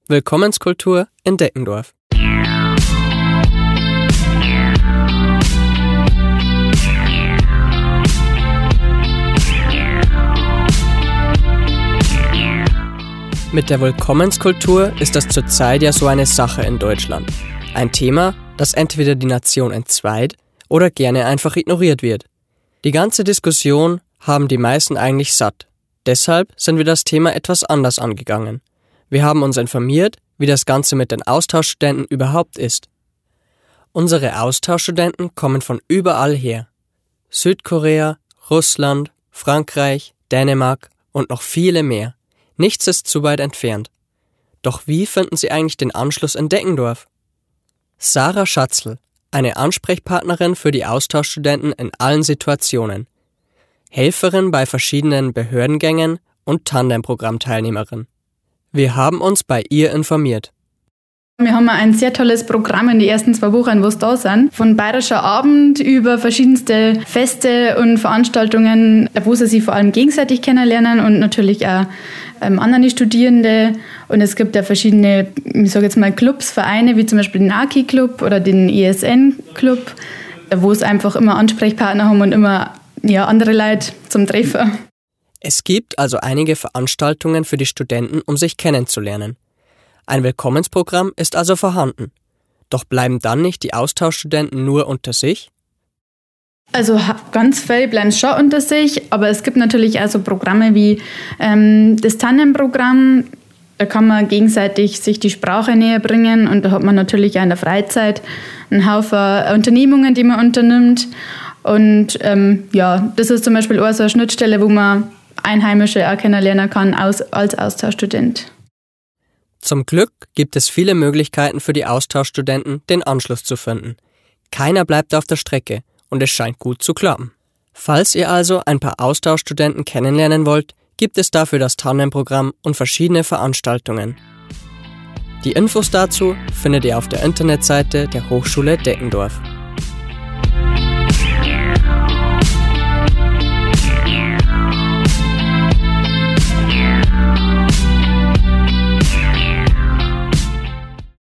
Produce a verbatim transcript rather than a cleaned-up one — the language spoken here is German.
Willkommenskultur in Deckendorf. Mit der Willkommenskultur ist das zurzeit ja so eine Sache in Deutschland. Ein Thema, das entweder die Nation entzweit oder gerne einfach ignoriert wird. Die ganze Diskussion haben die meisten eigentlich satt. Deshalb sind wir das Thema etwas anders angegangen. Wir haben uns informiert, wie das Ganze mit den Austauschstudenten überhaupt ist. Unsere Austauschstudenten kommen von überall her. Südkorea, Russland, Frankreich, Dänemark und noch viele mehr. Nichts ist zu weit entfernt. Doch wie finden sie eigentlich den Anschluss in Deckendorf? Sarah Schatzl, eine Ansprechpartnerin für die Austauschstudenten in allen Situationen. Helferin bei verschiedenen Behördengängen und Tandemprogrammteilnehmerin. Wir haben uns bei ihr informiert. Wir haben ein sehr tolles Programm in den ersten zwei Wochen, wo es da sind. Von Bayerischer Abend über verschiedenste Feste und Veranstaltungen, wo sie sich vor allem gegenseitig kennenlernen und natürlich auch ähm, andere Studierende. Und es gibt ja verschiedene, ich sage jetzt mal Clubs, Vereine, wie zum Beispiel den A K I-Club oder den E S N-Club, wo es einfach immer Ansprechpartner haben und immer ja, andere Leute zum Treffen. Es gibt also einige Veranstaltungen für die Studenten, um sich kennenzulernen. Ein Willkommensprogramm ist also vorhanden. Doch bleiben dann nicht die Austauschstudenten nur unter sich? Also ganz viel bleiben schon unter sich, aber es gibt natürlich auch so Programme wie ähm, das Tandemprogramm. Da kann man gegenseitig sich die Sprache näher bringen und da hat man natürlich auch in der Freizeit einen Haufen Unternehmungen, die man unternimmt. Und ähm, ja, das ist zum Beispiel auch so eine Schnittstelle, wo man Einheimische auch kennenlernen kann als, als Austauschstudent. Zum Glück gibt es viele Möglichkeiten für die Austauschstudenten, den Anschluss zu finden. Keiner bleibt auf der Strecke und es scheint gut zu klappen. Falls ihr also ein paar Austauschstudenten kennenlernen wollt, gibt es dafür das Tandemprogramm und verschiedene Veranstaltungen. Die Infos dazu findet ihr auf der Internetseite der Hochschule Deckendorf.